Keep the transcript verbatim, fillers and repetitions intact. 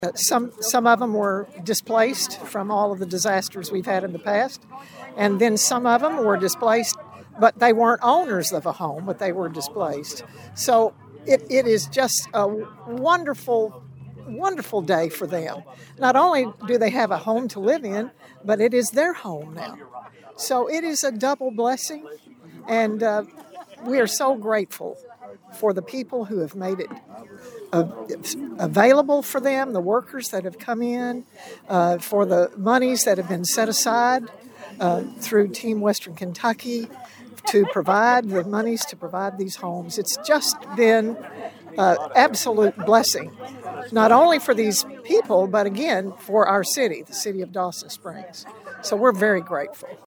Uh, Some some of them were displaced from all of the disasters we've had in the past, and then some of them were displaced, but they weren't owners of a home, but they were displaced. So it, it is just a wonderful, wonderful day for them. Not only do they have a home to live in, but it is their home now. So it is a double blessing, and uh, we are so grateful for the people who have made it uh, available for them, the workers that have come in, uh, for the monies that have been set aside uh, through Team Western Kentucky to provide the monies to provide these homes. It's just been an absolute blessing, not only for these people, but again, for our city, the city of Dawson Springs. So we're very grateful.